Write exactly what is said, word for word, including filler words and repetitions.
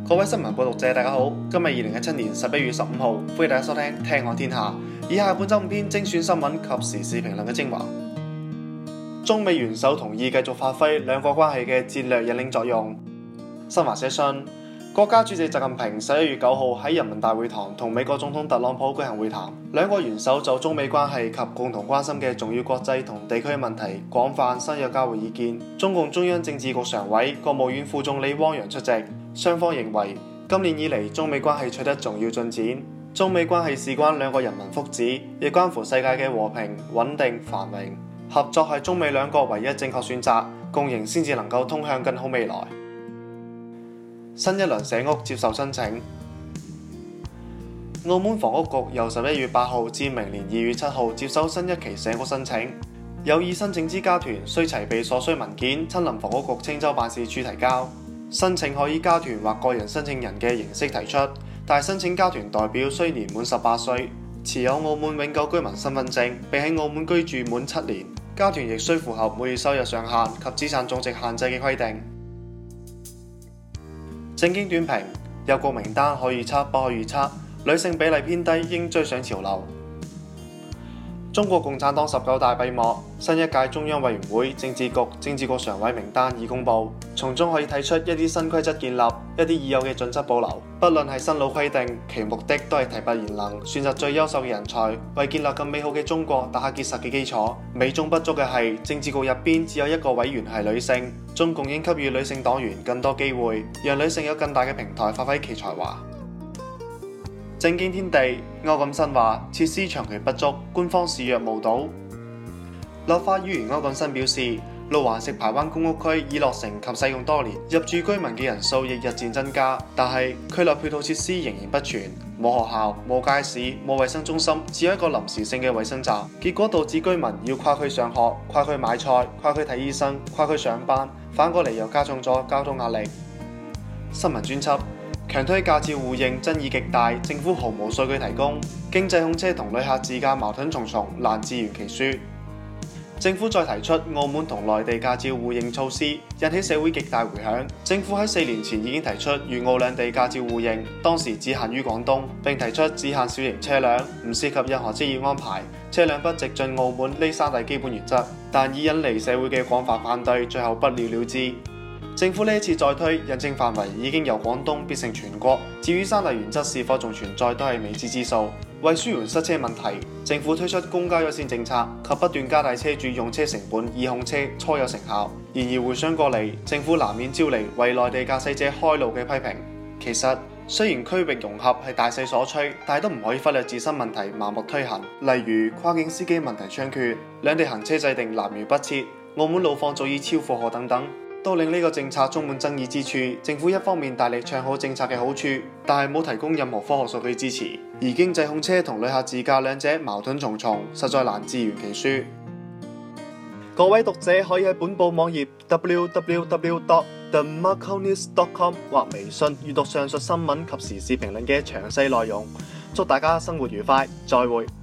各位新聞報讀者大家好，今日二零一七年十一月十五號，歡迎大家收聽《聽看天下》。以下係本周五篇精選新聞及時事評論嘅精華。中美元首同意繼續發揮兩國關係嘅戰略引領作用。新華社信，國家主席習近平十一月九號喺人民大會堂同美國總統特朗普舉行會談，兩國元首就中美關係及共同關心嘅重要國際同地區問題廣泛深入交換意見。中共中央政治局常委、國務院副總理汪洋出席。雙方認為，今年以嚟中美關係取得重要進展。中美關係事關兩國人民福祉，亦關乎世界嘅和平、穩定、繁榮。合作係中美兩國唯一正確選擇，共贏先至能夠通向更好未來。新一輪社屋接受申請。澳門房屋局由十一月八號至明年二月七號接收新一期社屋申請，有意申請之家團需齊備所需文件，親臨房屋局青州辦事處提交。申請可以家團或個人申請人嘅形式提出，但申請家團代表需年滿十八歲，持有澳門永久居民身份證，並喺澳門居住滿七年。家團亦需符合每月收入上限及資產總值限制嘅規定。政經短評：有局名單可預測不可預測，女性比例偏低應追上潮流。中國共產黨十九大閉幕，新一屆中央委員會、政治局、政治局常委名單已公布，從中可以睇出一啲新規則建立，一啲已有嘅準則保留。不論係新老規定，其目的都係提拔賢能，選擇最優秀嘅人才，為建立更美好嘅中國打下結實嘅基礎。美中不足嘅係，政治局入邊只有一個委員係女性，中共應給予女性黨員更多機會，讓女性有更大嘅平台發揮其才華。政經天地，歐錦新話設施長期不足，官方視若無睹。立法議員歐錦新表示，路環石排灣公屋區已落成及使用多年，入住居民嘅人數亦日漸增加，但係區內配套設施仍然不全，冇學校、冇街市、冇衛生中心，只有一個臨時性嘅衛生站，結果導致居民要跨區上學、跨區買菜、跨區睇醫生、跨區上班，反過嚟又加重咗交通壓力。新聞專輯。強推駕照互認爭議極大，政府毫無數據提供，經濟控車同旅客自駕矛盾重重，難自圓其說。政府再提出澳門同內地駕照互認措施，引起社會極大迴響。政府喺四年前已經提出粵澳兩地駕照互認，當時只限於廣東，並提出只限小型車輛，唔涉及任何職業安排，車輛不直進澳門呢三大基本原則，但已引嚟社會嘅廣泛反對，最後不了了之。政府呢一次再推，印證範圍已經由廣東變成全國。至於三大原則是否仲存在，都係未知之數。為舒緩塞車問題，政府推出公交優先政策及不斷加大車主用車成本以控車，初有成效。然而回想過嚟，政府難免招嚟為內地駕駛者開路嘅批評。其實雖然區域融合係大勢所趨，但係都唔可以忽略自身問題盲目推行。例如跨境司機問題猖獗，兩地行車制定南轅北轍，澳門路況早已超負荷等等。都令呢個政策充滿爭議之處。政府一方面大力唱好政策嘅好處，但係冇提供任何科學數據支持。而經濟控車同旅客自駕兩者矛盾重重，實在難自圓其說。各位讀者可以喺本報網頁 w w w dot the macau news dot com 或微信閱讀上述新聞及時事評論嘅詳細內容。祝大家生活愉快，再會。